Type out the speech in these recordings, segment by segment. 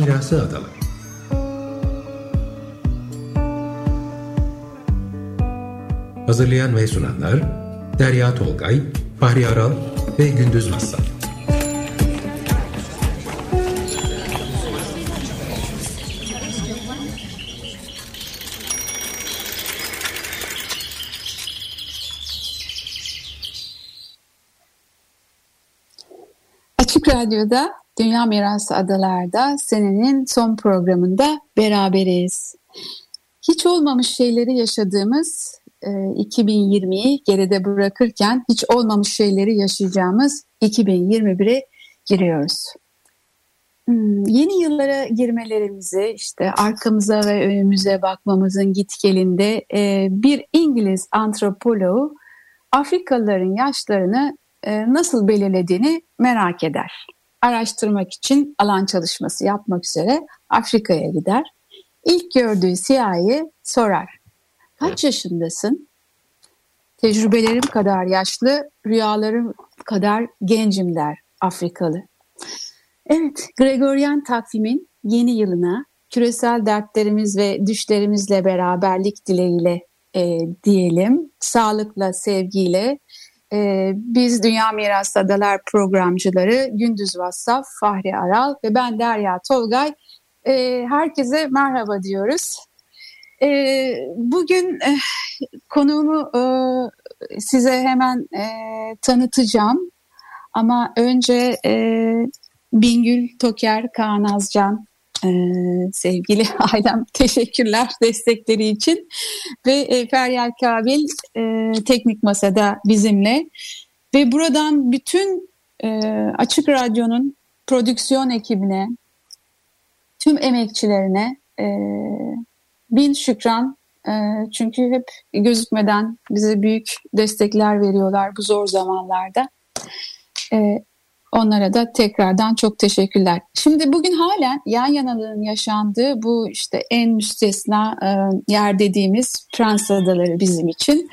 Mirası Adaları. Hazırlayan ve sunanlar Derya Tolgay, Fahri Aral ve Gündüz Massal. Açık Radyo'da Dünya Mirası Adalar'da senenin son programında beraberiz. Hiç olmamış şeyleri yaşadığımız 2020'yi geride bırakırken hiç olmamış şeyleri yaşayacağımız 2021'e giriyoruz. Yeni yıllara girmelerimizi işte arkamıza ve önümüze bakmamızın gitgelinde bir İngiliz antropoloğu Afrikalıların yaşlarını nasıl belirlediğini merak eder. Araştırmak için alan çalışması yapmak üzere Afrika'ya gider. İlk gördüğü siyahiye sorar. Kaç yaşındasın? Tecrübelerim kadar yaşlı, rüyalarım kadar gencim der Afrikalı. Evet, Gregorian takvimin yeni yılına küresel dertlerimiz ve düşlerimizle beraberlik dileğiyle diyelim. Sağlıkla, sevgiyle. Biz Dünya Mirası Adalar programcıları Gündüz Vassaf, Fahri Aral ve ben Derya Tolgay herkese merhaba diyoruz. Bugün konuğumu size hemen tanıtacağım ama önce Bingül Toker, Kaan Azcan, sevgili ailem teşekkürler destekleri için ve Feryal Kabil teknik masada bizimle ve buradan bütün Açık Radyo'nun prodüksiyon ekibine, tüm emekçilerine bin şükran, çünkü hep gözükmeden bize büyük destekler veriyorlar bu zor zamanlarda. Onlara da tekrardan çok teşekkürler. Şimdi bugün halen yan yanalığın yaşandığı bu işte en müstesna yer dediğimiz Prens Adaları bizim için.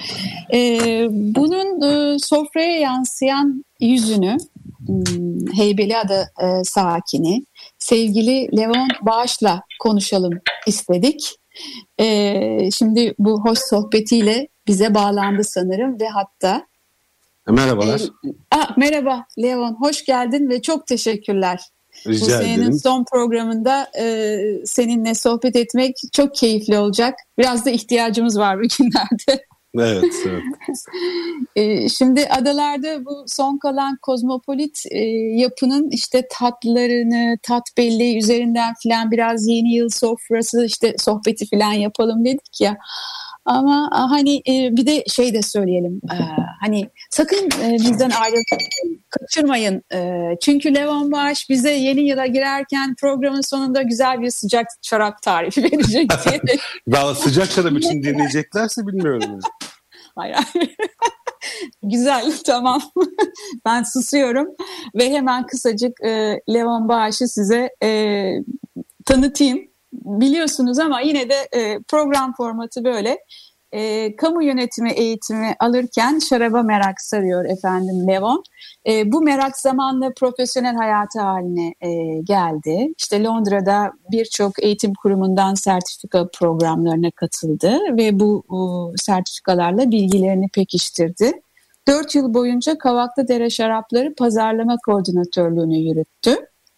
Bunun sofraya yansıyan yüzünü Heybeliada sakini sevgili Levon Bağış'la konuşalım istedik. Şimdi bu hoş sohbetiyle bize bağlandı sanırım ve hatta merhabalar. Merhaba Levon, hoş geldin ve çok teşekkürler. Rica Bu senenin ederim. son programında seninle sohbet etmek çok keyifli olacak. Biraz da ihtiyacımız var bugünlerde. Evet. Şimdi adalarda bu son kalan kozmopolit yapının işte tatlarını, tat belleği üzerinden filan biraz yeni yıl sofrası işte sohbeti filan yapalım dedik ya. Ama hani bir de şey de söyleyelim, hani sakın bizden ayrılmayın, kaçırmayın. Çünkü Levon Bağış bize yeni yıla girerken programın sonunda güzel bir sıcak şarap tarifi verecek diye. Daha sıcak şarap için dinleyeceklerse bilmiyorum. Hayır. Güzel, tamam. Ben susuyorum ve hemen kısacık Levon Bağış'ı size tanıtayım. Biliyorsunuz ama yine de program formatı böyle. Kamu yönetimi eğitimi alırken şaraba merak sarıyor efendim Levon. Bu merak zamanla profesyonel hayatı haline geldi. İşte Londra'da birçok eğitim kurumundan sertifika programlarına katıldı ve bu sertifikalarla bilgilerini pekiştirdi. 4 yıl boyunca Kavaklıdere Şarapları Pazarlama Koordinatörlüğünü yürüttü.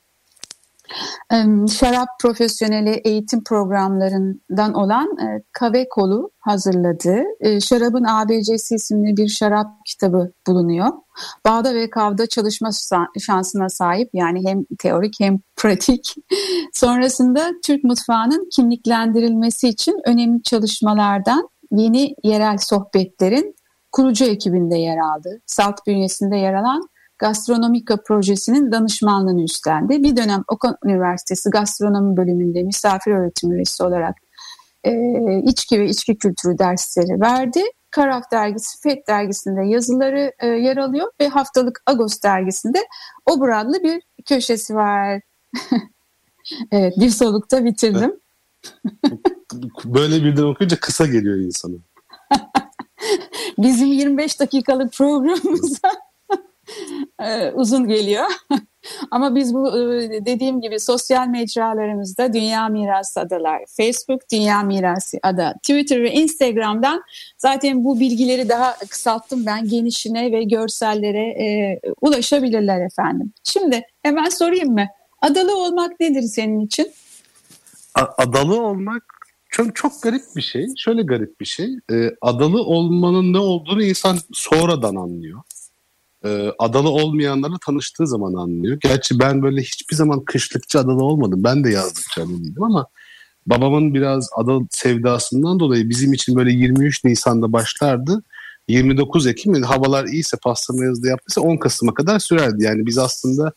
Şarap profesyoneli eğitim programlarından olan Kavekol'u hazırladı. Şarabın ABC'si isimli bir şarap kitabı bulunuyor. Bağda ve Kav'da çalışma şansına sahip, yani hem teorik hem pratik. Sonrasında Türk mutfağının kimliklendirilmesi için önemli çalışmalardan Yeni Yerel Sohbetler'in kurucu ekibinde yer aldı. SALT bünyesinde yer alan Gastronomika projesinin danışmanlığını üstlendi. Bir dönem Okan Üniversitesi Gastronomi bölümünde misafir öğretim üyesi olarak içki ve içki kültürü dersleri verdi. Karaf dergisi, FET dergisinde yazıları yer alıyor ve haftalık Agos dergisinde Obur adlı bir köşesi var. Evet, bir solukta bitirdim. Böyle birden okuyunca kısa geliyor insana. Bizim 25 dakikalık programımıza Uzun geliyor. Ama biz bu dediğim gibi sosyal mecralarımızda Dünya Mirası Adalar, Facebook Dünya Mirası Ada, Twitter ve Instagram'dan zaten bu bilgileri daha kısalttım ben, genişine ve görsellere ulaşabilirler efendim. Şimdi hemen sorayım mı? Adalı olmak nedir senin için? Adalı olmak çok garip bir şey. Şöyle garip bir şey. Adalı olmanın ne olduğunu insan sonradan anlıyor. Adalı olmayanlarla tanıştığı zaman anlıyor. Gerçi ben böyle hiçbir zaman kışlıkçı adalı olmadım. Ben de yazlıkçı adalıydım ama babamın biraz ada sevdasından dolayı bizim için böyle 23 Nisan'da başlardı. 29 Ekim havalar iyiyse, pastırma yazıda yaptıysa 10 Kasım'a kadar sürerdi. Yani biz aslında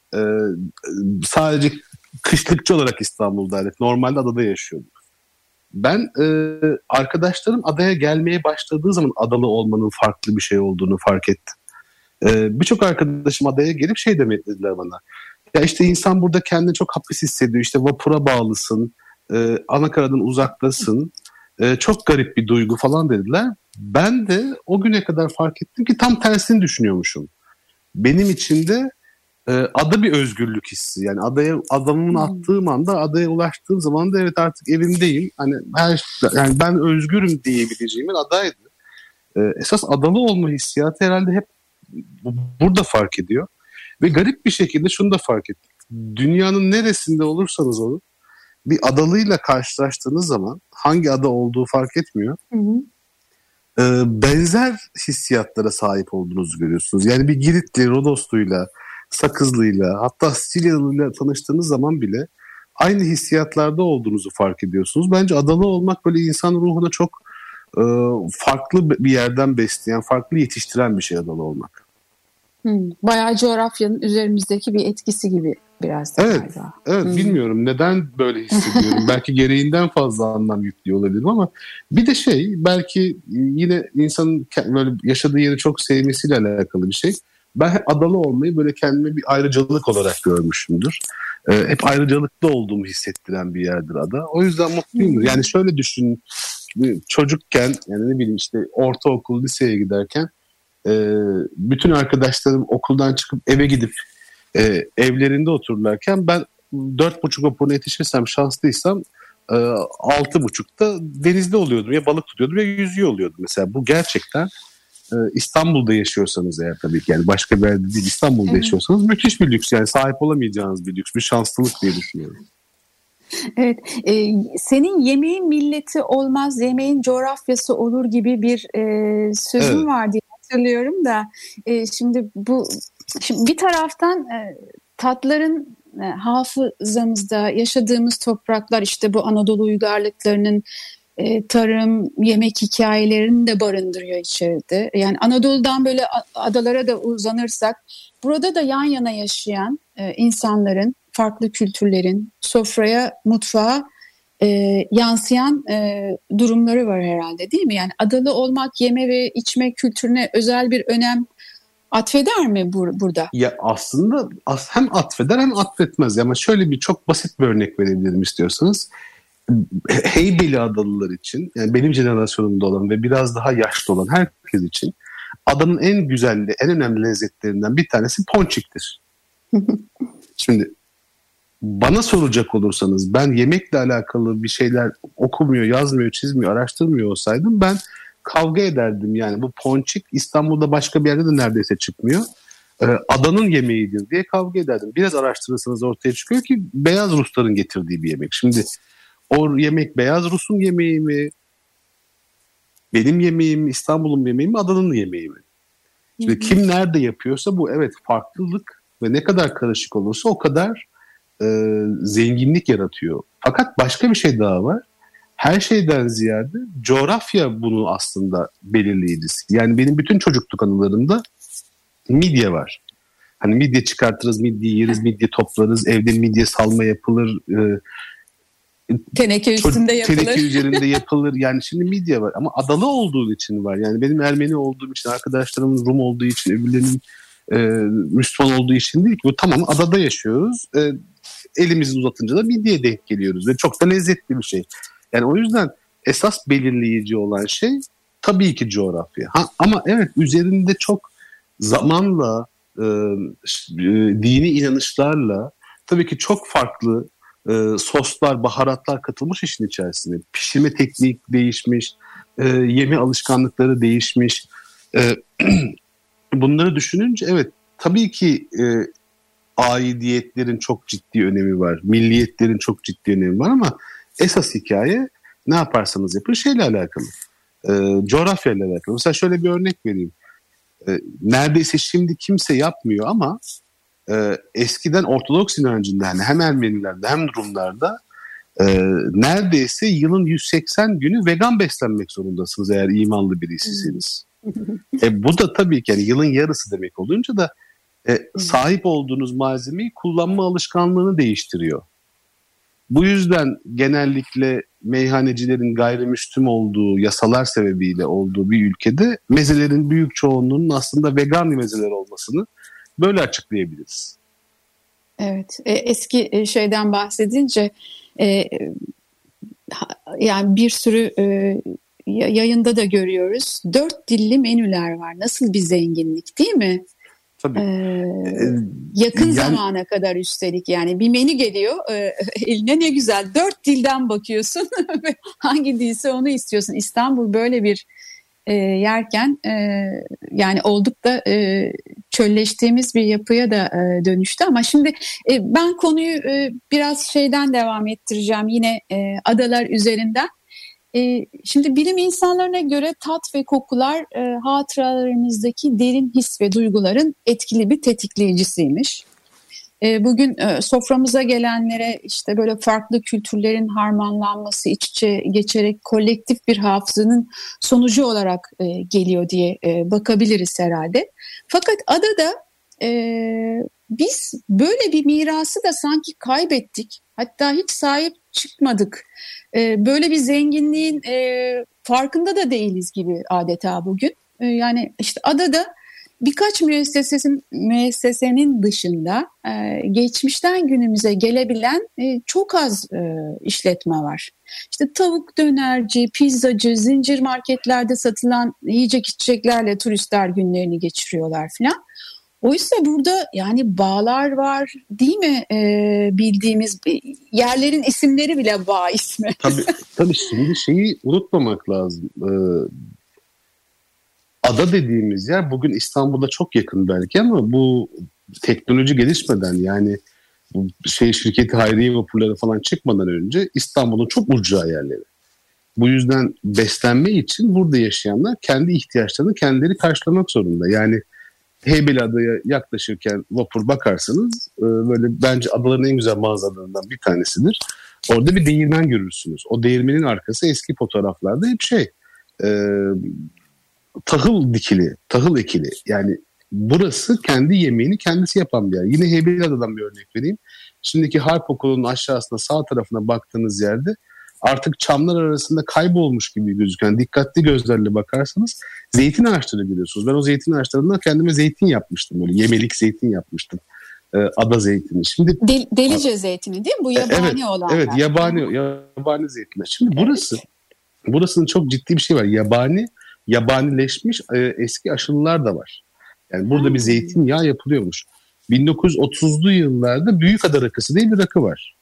sadece kışlıkçı olarak İstanbul'daydık. Normalde adada yaşıyorduk. Ben arkadaşlarım adaya gelmeye başladığı zaman adalı olmanın farklı bir şey olduğunu fark ettim. Birçok arkadaşım adaya gelip şey dediler bana. Ya işte insan burada kendini çok hapis hissediyor. İşte vapura bağlısın, anakaradan uzaktasın. Çok garip bir duygu falan dediler. Ben de o güne kadar fark ettim ki tam tersini düşünüyormuşum. Benim için de ada bir özgürlük hissi. Yani adamımı attığım anda, adaya ulaştığım zaman da evet artık evimdeyim. Hani yani ben özgürüm diyebileceğim yer adaydı. Esas adalı olma hissiyatı herhalde hep burada fark ediyor. Ve garip bir şekilde şunu da fark ettim. Dünyanın neresinde olursanız olun bir adalıyla karşılaştığınız zaman hangi ada olduğu fark etmiyor. Hı hı. Benzer hissiyatlara sahip olduğunuzu görüyorsunuz. Yani bir Giritli, Rodosluyla, Sakızlıyla, hatta Sicilyalı'yla tanıştığınız zaman bile aynı hissiyatlarda olduğunuzu fark ediyorsunuz. Bence adalı olmak böyle insan ruhuna çok farklı bir yerden besleyen, farklı yetiştiren bir şey adalı olmak. Bayağı coğrafyanın üzerimizdeki bir etkisi gibi biraz da galiba. Evet, bilmiyorum neden böyle hissediyorum. Belki gereğinden fazla anlam yüklüyor olabilirim ama bir de belki yine insanın böyle yaşadığı yeri çok sevmesiyle alakalı bir şey. Ben hep adalı olmayı böyle kendime bir ayrıcalık olarak görmüşümdür. Hep ayrıcalıklı olduğumu hissettiren bir yerdir ada. O yüzden mutluyumdur. Yani şöyle düşün, çocukken yani ne bileyim işte ortaokul, liseye giderken bütün arkadaşlarım okuldan çıkıp eve gidip evlerinde otururlarken ben 4.30 vapuruna yetişirsem, şanslıysam 6.30'da denizde oluyordum. Ya balık tutuyordum ya yüzüyor oluyordum. Mesela bu gerçekten İstanbul'da yaşıyorsanız eğer tabii ki yani başka bir yerde değil İstanbul'da yaşıyorsanız müthiş bir lüks. Yani sahip olamayacağınız bir lüks, bir şanslılık diye düşünüyorum. Evet, senin yemeğin milleti olmaz, yemeğin coğrafyası olur gibi bir sözün var diye hatırlıyorum da şimdi bir taraftan tatların hafızamızda yaşadığımız topraklar işte bu Anadolu uygarlıklarının tarım, yemek hikayelerini de barındırıyor içeride. Yani Anadolu'dan böyle adalara da uzanırsak burada da yan yana yaşayan insanların, farklı kültürlerin sofraya, mutfağa yansıyan durumları var herhalde değil mi? Yani adalı olmak yeme ve içme kültürüne özel bir önem atfeder mi burada? Ya aslında hem atfeder hem atfetmez. Ama şöyle bir çok basit bir örnek verebilirim istiyorsanız. Heybeli adalılar için yani benim jenerasyonumda olan ve biraz daha yaşlı olan herkes için adanın en güzel, en önemli lezzetlerinden bir tanesi ponçiktir. Şimdi bana soracak olursanız ben yemekle alakalı bir şeyler okumuyor, yazmıyor, çizmiyor, araştırmıyor olsaydım ben kavga ederdim. Yani bu ponçik İstanbul'da başka bir yerde de neredeyse çıkmıyor. Adanın yemeğidir diye kavga ederdim. Biraz araştırırsanız ortaya çıkıyor ki beyaz Rusların getirdiği bir yemek. Şimdi o yemek beyaz Rus'un yemeği mi? Benim yemeğim mi? İstanbul'un yemeği mi? Adanın yemeği mi? Şimdi kim nerede yapıyorsa bu evet farklılık ve ne kadar karışık olursa o kadar zenginlik yaratıyor. Fakat başka bir şey daha var. Her şeyden ziyade coğrafya bunu aslında belirleyicisi. Yani benim bütün çocukluk anılarımda midye var. Hani midye çıkartırız, midye yeriz, midye toplarız, evde midye salma yapılır. Teneke üstünde yapılır. Teneke üzerinde yapılır. Yani şimdi midye var ama adalı olduğu için var. Yani benim Ermeni olduğum için, arkadaşlarımın Rum olduğu için, öbürlerinin Müslüman olduğu için değil ki. Bu tamam adada yaşıyoruz. Elimizi uzatınca da midyeye denk geliyoruz. Ve çok da lezzetli bir şey. Yani o yüzden esas belirleyici olan şey tabii ki coğrafya. Ama evet üzerinde çok zamanla dini inanışlarla tabii ki çok farklı soslar, baharatlar katılmış işin içerisine. Pişirme tekniği değişmiş, yeme alışkanlıkları değişmiş. Bunları düşününce evet tabii ki aidiyetlerin çok ciddi önemi var. Milliyetlerin çok ciddi önemi var ama esas hikaye ne yaparsanız yapın şeyle alakalı. Coğrafyayla alakalı. Mesela şöyle bir örnek vereyim. Neredeyse şimdi kimse yapmıyor ama eskiden Ortodoks inancında hani hem Ermenilerde hem Rumlarda neredeyse yılın 180 günü vegan beslenmek zorundasınız eğer imanlı birisiyseniz. Bu da tabii ki yani yılın yarısı demek olunca da sahip olduğunuz malzemeyi kullanma alışkanlığını değiştiriyor. Bu yüzden genellikle meyhanecilerin gayrimüslim olduğu, yasalar sebebiyle olduğu bir ülkede mezelerin büyük çoğunluğunun aslında vegan mezeler olmasını böyle açıklayabiliriz. Evet, eski şeyden bahsedince yani bir sürü yayında da görüyoruz. 4 dilli menüler var. Nasıl bir zenginlik değil mi? Tabii. Yakın zamana kadar üstelik yani bir menü geliyor eline ne güzel 4 dilden bakıyorsun hangi dilse onu istiyorsun. İstanbul böyle bir yerken yani oldukça çölleştiğimiz bir yapıya da dönüştü ama şimdi ben konuyu biraz şeyden devam ettireceğim yine adalar üzerinden. Şimdi bilim insanlarına göre tat ve kokular hatıralarımızdaki derin his ve duyguların etkili bir tetikleyicisiymiş. Bugün soframıza gelenlere işte böyle farklı kültürlerin harmanlanması, iç içe geçerek kolektif bir hafızanın sonucu olarak geliyor diye bakabiliriz herhalde. Fakat adada biz böyle bir mirası da sanki kaybettik. Hatta hiç sahip çıkmadık. Böyle bir zenginliğin farkında da değiliz gibi adeta bugün. Yani işte adada birkaç müessesenin dışında geçmişten günümüze gelebilen çok az işletme var. İşte tavuk dönerci, pizzacı, zincir marketlerde satılan yiyecek içeceklerle turistler günlerini geçiriyorlar falan. Oysa burada yani bağlar var değil mi bildiğimiz yerlerin isimleri bile bağ ismi. Tabii şimdi şeyi unutmamak lazım. Ada dediğimiz yer bugün İstanbul'a çok yakın belki ama bu teknoloji gelişmeden yani bu şirketi hayriye vapurları falan çıkmadan önce İstanbul'un çok ucra yerleri. Bu yüzden beslenme için burada yaşayanlar kendi ihtiyaçlarını kendileri karşılamak zorunda. Yani Heybeliada'ya yaklaşırken vapur bakarsanız böyle bence adaların en güzel manzaralarından bir tanesidir. Orada bir değirmen görürsünüz. O değirmenin arkası eski fotoğraflarda hep tahıl dikili, tahıl ekili. Yani burası kendi yemeğini kendisi yapan bir yer. Yine Heybeliada'dan bir örnek vereyim. Şimdiki Harp Okulu'nun aşağısında sağ tarafına baktığınız yerde artık çamlar arasında kaybolmuş gibi gözüken dikkatli gözlerle bakarsanız zeytin ağaçları görüyorsunuz. Ben o zeytin ağaçlarından kendime zeytin yapmıştım. Böyle yemelik zeytin yapmıştım. Ada zeytini. Şimdi Delice zeytini değil mi? Bu yabani olanlar. Evet, yabani zeytinler. Şimdi burasının çok ciddi bir şey var. Yabanileşmiş eski aşılılar da var. Yani burada bir zeytinyağı yapılıyormuş. 1930'lu yıllarda Büyükada rakısı diye bir rakı var.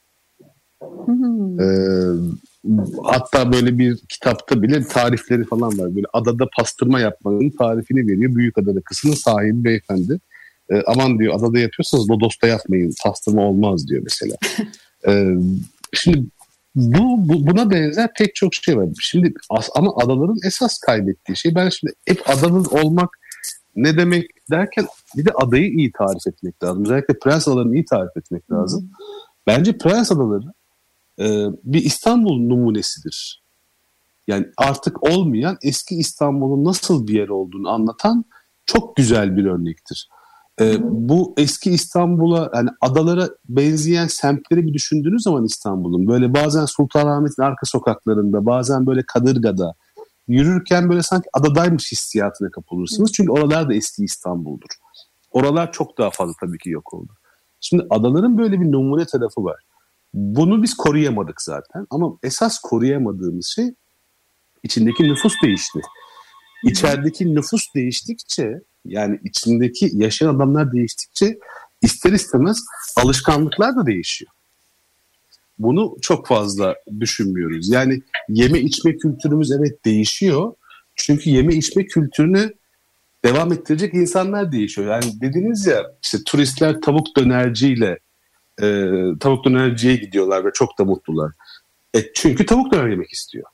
Hatta böyle bir kitapta bile tarifleri falan var. Böyle adada pastırma yapmanın tarifini veriyor. Büyükada rakısının sahibi beyefendi. Aman diyor adada yapıyorsanız Lodos'ta yapmayın. Pastırma olmaz diyor mesela. Şimdi buna benzer pek çok şey var. Şimdi ama adaların esas kaybettiği şey ben şimdi hep adanın olmak ne demek derken bir de adayı iyi tarif etmek lazım. Özellikle Prens Adaları'nı iyi tarif etmek lazım. Bence Prens Adaları bir İstanbul numunesidir. Yani artık olmayan eski İstanbul'un nasıl bir yer olduğunu anlatan çok güzel bir örnektir. Bu eski İstanbul'a yani adalara benzeyen semtleri bir düşündüğünüz zaman İstanbul'un böyle bazen Sultanahmet'in arka sokaklarında bazen böyle Kadırga'da yürürken böyle sanki adadaymış hissiyatına kapılırsınız. Çünkü oralar da eski İstanbul'dur. Oralar çok daha fazla tabii ki yok oldu. Şimdi adaların böyle bir numune tarafı var. Bunu biz koruyamadık zaten ama esas koruyamadığımız şey içindeki nüfus değişti. İçerideki nüfus değiştikçe Yani içindeki yaşayan adamlar değiştikçe ister istemez alışkanlıklar da değişiyor. Bunu çok fazla düşünmüyoruz. Yani yeme içme kültürümüz evet değişiyor. Çünkü yeme içme kültürünü devam ettirecek insanlar değişiyor. Yani dediniz ya işte turistler tavuk dönerciye gidiyorlar ve çok da mutlular. Çünkü tavuk döner yemek istiyor.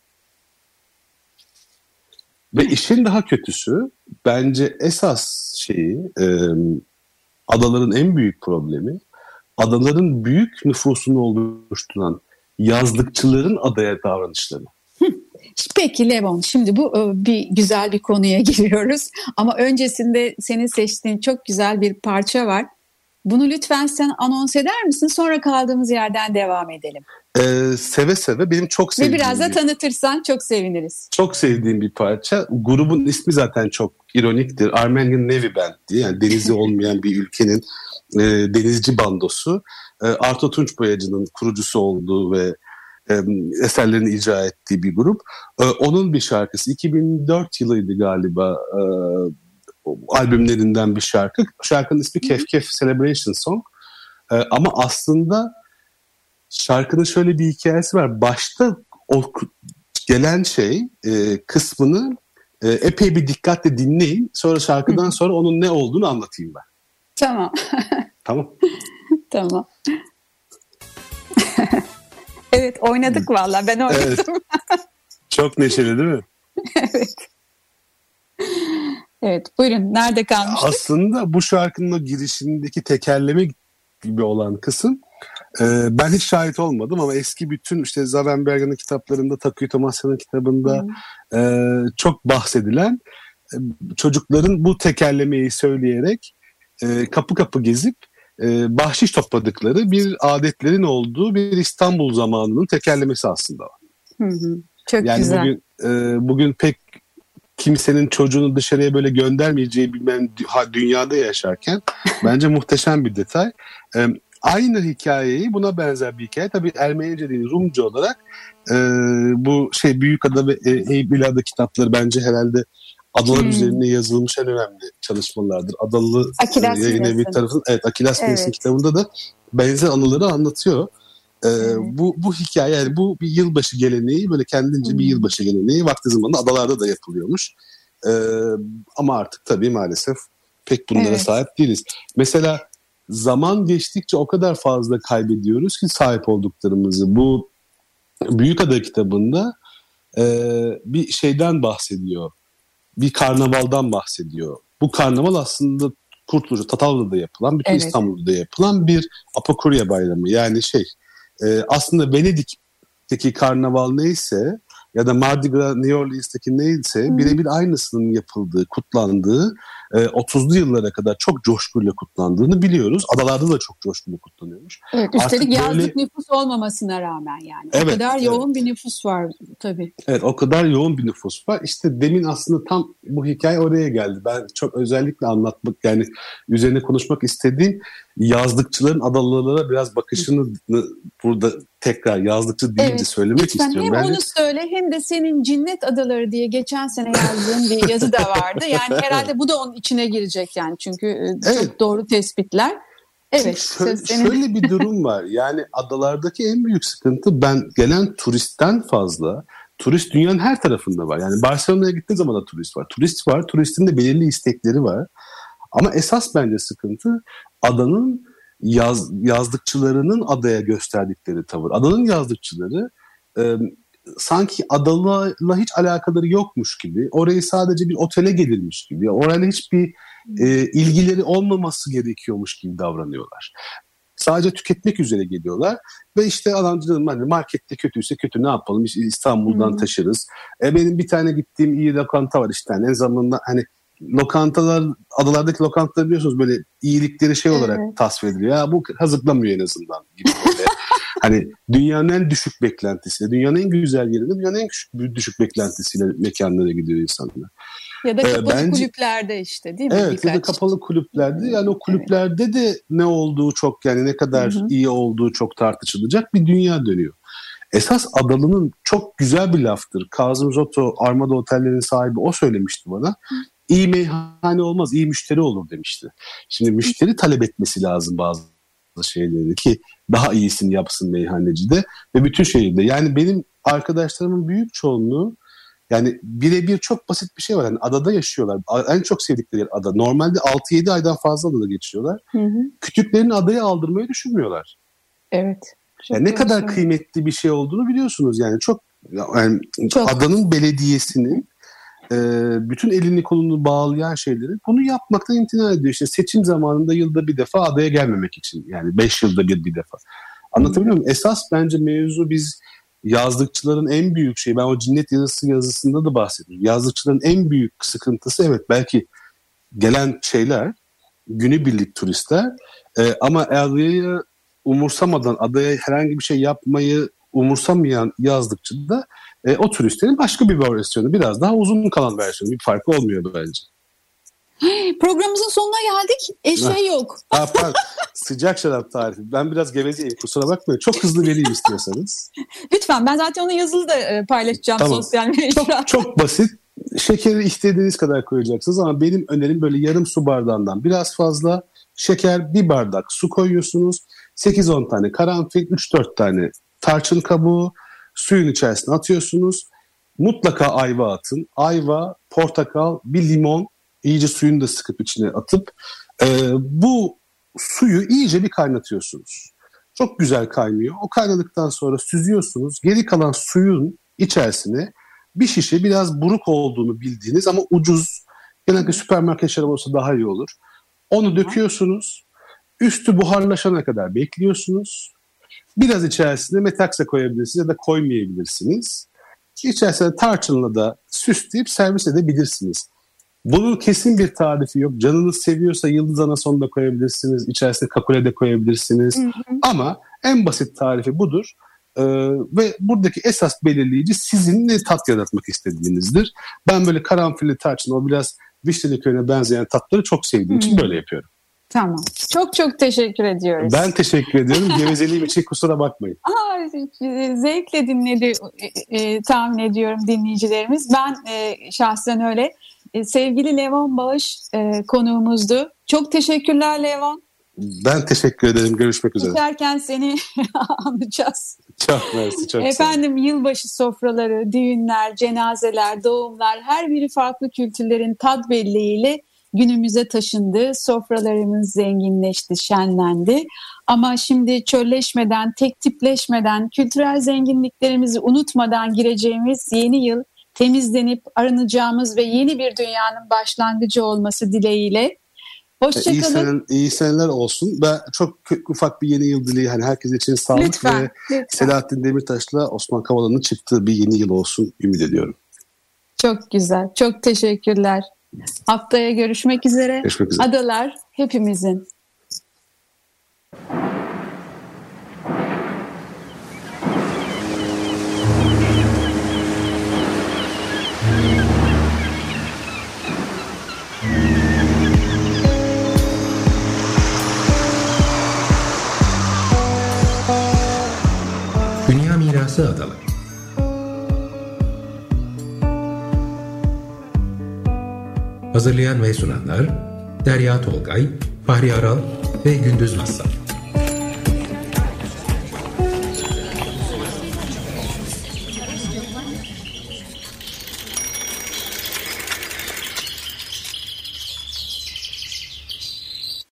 Ve işin daha kötüsü bence esas şeyi adaların en büyük problemi adaların büyük nüfusunu oluşturan yazlıkçıların adaya davranışları. Peki Levon, şimdi bu güzel bir konuya giriyoruz. Ama öncesinde senin seçtiğin çok güzel bir parça var. Bunu lütfen sen anons eder misin? Sonra kaldığımız yerden devam edelim. Seve seve, benim çok sevdiğim. Ve biraz da tanıtırsan çok seviniriz. Çok sevdiğim bir parça. Grubun ismi zaten çok ironiktir. Armenian Navy Band diye, yani denizi olmayan bir ülkenin denizci bandosu. Arto Tunç Boyacı'nın kurucusu olduğu ve eserlerini icra ettiği bir grup. Onun bir şarkısı 2004 yılıydı galiba, albümlerinden bir şarkı. Şarkının ismi Kef Kef Celebration Song. Ama aslında şarkının şöyle bir hikayesi var. Başta o gelen kısmını epey bir dikkatle dinleyin. Sonra şarkıdan sonra onun ne olduğunu anlatayım ben. Tamam. Tamam. Tamam. Evet, oynadık vallahi. Ben oynadım. Evet. Çok neşeli değil mi? Evet. Evet, buyurun. Nerede kalmıştık? Aslında bu şarkının o girişindeki tekerleme gibi olan kısım, ben hiç şahit olmadım ama eski bütün işte Zavenbergen'in kitaplarında, Takuya Tomasya'nın kitabında çok bahsedilen, çocukların bu tekerlemeyi söyleyerek kapı kapı gezip bahşiş topladıkları bir adetlerin olduğu bir İstanbul zamanının tekerlemesi aslında. Çok yani güzel. Bugün pek kimsenin çocuğunu dışarıya böyle göndermeyeceği bir dünyada yaşarken bence muhteşem bir detay. Aynı hikayeyi, buna benzer bir hikaye tabii Ermenice değil Rumca olarak bu Büyükada ve Heybeliada kitapları bence herhalde adalar üzerine yazılmış en önemli çalışmalardır. Adalı Yayın Evi tarafından, Akilas Mires'in kitabında da benzer anıları anlatıyor. Bu hikaye, yani bu bir yılbaşı geleneği, böyle kendince bir yılbaşı geleneği, vakti zamanında adalarda da yapılıyormuş. Ama artık tabii maalesef pek bunlara sahip değiliz. Mesela zaman geçtikçe o kadar fazla kaybediyoruz ki sahip olduklarımızı. Bu Büyükada kitabında bir şeyden bahsediyor. Bir karnavaldan bahsediyor. Bu karnaval aslında Kurtulucu, Tatavla'da yapılan, bütün İstanbul'da yapılan bir Apokurya bayramı. Yani aslında Venedik'teki karnaval neyse ya da Mardi Gras New Orleans'taki neyse birebir aynısının yapıldığı, kutlandığı, 30'lu yıllara kadar çok coşkuyla kutlandığını biliyoruz. Adalarda da çok coşkuyla kutlanıyormuş. Evet, üstelik yazlık nüfus olmamasına rağmen yani. O kadar yoğun bir nüfus var tabii. Evet, o kadar yoğun bir nüfus var. İşte demin aslında tam bu hikaye oraya geldi. Ben çok özellikle anlatmak, yani üzerine konuşmak istediğim yazlıkçıların adalılara biraz bakışını burada tekrar yazlıkçı deyince söylemek istiyorum. Hem onu söyle hem de senin Cinnet Adaları diye geçen sene yazdığın bir yazı da vardı. Yani herhalde bu da onun içine girecek yani, çünkü çok doğru tespitler. Evet. Şöyle bir durum var. Yani adalardaki en büyük sıkıntı, gelen turistten fazla. Turist dünyanın her tarafında var. Yani Barcelona'ya gittiği zaman da turist var. Turist var. Turistin de belirli istekleri var. Ama esas bence sıkıntı adanın yazlıkçılarının adaya gösterdikleri tavır. Adanın yazlıkçıları sanki adalarla hiç alakaları yokmuş gibi, orayı sadece bir otele gelirmiş gibi, orayla hiçbir ilgileri olmaması gerekiyormuş gibi davranıyorlar. Sadece tüketmek üzere geliyorlar ve işte adamcılığım, hani markette kötüyse kötü, ne yapalım, işte İstanbul'dan taşırız. Benim bir tane gittiğim iyi lokanta var işte, en zamanında hani lokantalar, adalardaki lokantalar biliyorsunuz böyle iyilikleri olarak tasvir ediliyor. Ya bu kazıklamıyor en azından gibi böyle. Hani dünyanın en düşük beklentisiyle, dünyanın en güzel yerinde dünyanın en düşük beklentisiyle mekanlara gidiyor insanlar. Ya da kapalı kulüplerde işte, değil mi? Evet, ya da kapalı kulüplerde, yani o kulüplerde de ne olduğu çok, yani ne kadar iyi olduğu çok tartışılacak bir dünya dönüyor. Esas adalının çok güzel bir laftır. Kazım Zoto, Armada Oteller'in sahibi, o söylemişti bana. iyi meyhane olmaz, iyi müşteri olur demişti. Şimdi müşteri talep etmesi lazım bazı şeyleri ki daha iyisini yapsın meyhaneci de ve bütün şehirde. Yani benim arkadaşlarımın büyük çoğunluğu yani birebir çok basit bir şey var. Yani adada yaşıyorlar. En çok sevdikleri ada. Normalde 6-7 aydan fazla adada geçiriyorlar. Kütüklerini adaya aldırmayı düşünmüyorlar. Evet. Yani ne kadar kıymetli bir şey olduğunu biliyorsunuz. Yani çok adanın belediyesinin bütün elini kolunu bağlayan şeyleri bunu yapmaktan imtina ediyor. İşte seçim zamanında yılda bir defa adaya gelmemek için. Yani 5 yılda bir defa. Anlatabiliyor muyum? Esas bence mevzu biz yazlıkçıların en büyük şeyi. Ben o Cinnet yazısında da bahsediyorum. Yazlıkçıların en büyük sıkıntısı evet belki gelen şeyler günübirlik turistler ama adayı umursamadan adaya herhangi bir şey yapmayı umursamayan yazlıkçı da o turistlerin başka bir versiyonu. Biraz daha uzun kalan versiyonu. Bir farkı olmuyor bence. Programımızın sonuna geldik. Şey yok. Sıcak şarap tarifi. Ben biraz gevezeyim. Kusura bakmayın. Çok hızlı vereyim istiyorsanız. Lütfen. Ben zaten onu yazılı da paylaşacağım sosyal medyada. Çok basit. Şekeri istediğiniz kadar koyacaksınız ama benim önerim böyle yarım su bardağından biraz fazla şeker, bir bardak su koyuyorsunuz. 8-10 tane karanfil, 3-4 tane tarçın kabuğu suyun içerisine atıyorsunuz. Mutlaka ayva atın. Ayva, portakal, bir limon iyice suyunu da sıkıp içine atıp bu suyu iyice bir kaynatıyorsunuz. Çok güzel kaynıyor. O kaynadıktan sonra süzüyorsunuz. Geri kalan suyun içerisine bir şişe biraz buruk olduğunu bildiğiniz ama ucuz, genellikle süpermarket şarabı olsa daha iyi olur. Onu döküyorsunuz. Üstü buharlaşana kadar bekliyorsunuz. Biraz içerisine metaksa koyabilirsiniz ya da koymayabilirsiniz. İçerisine tarçınla da süsleyip servis edebilirsiniz. Bunun kesin bir tarifi yok. Canınız seviyorsa yıldız anasonu da koyabilirsiniz. İçerisine kakule de koyabilirsiniz. Ama en basit tarifi budur. Ve buradaki esas belirleyici sizin ne tat yaratmak istediğinizdir. Ben böyle karanfilli tarçın, o biraz vişne likörüne benzeyen tatları çok sevdiğim için böyle yapıyorum. Tamam. Çok çok teşekkür ediyoruz. Ben teşekkür ediyorum. Gevezeliğim için kusura bakmayın. Zevkle dinledi tahmin ediyorum dinleyicilerimiz. Ben şahsen öyle. Sevgili Levon Bağış konuğumuzdu. Çok teşekkürler Levon. Ben teşekkür ederim. Görüşmek üzere. Geçerken seni anacağız. Çok mersi. Çok efendim, yılbaşı sofraları, düğünler, cenazeler, doğumlar, her biri farklı kültürlerin tat belleğiyle günümüze taşındı. Sofralarımız zenginleşti, şenlendi. Ama şimdi çölleşmeden, tek tipleşmeden, kültürel zenginliklerimizi unutmadan gireceğimiz yeni yıl temizlenip arınacağımız ve yeni bir dünyanın başlangıcı olması dileğiyle. Hoşçakalın. İyi seneler olsun. Ben çok ufak bir yeni yıl dileği. Hani herkes için sağlık lütfen. Selahattin Demirtaş'la Osman Kavala'nın çıktığı bir yeni yıl olsun ümit ediyorum. Çok güzel. Çok teşekkürler. Haftaya görüşmek üzere. Görüşmek üzere. Adalar hepimizin. Dünya Mirası Adalar. Hazırlayan ve sunanlar Derya Tolgay, Fahri Aral ve Gündüz Massal.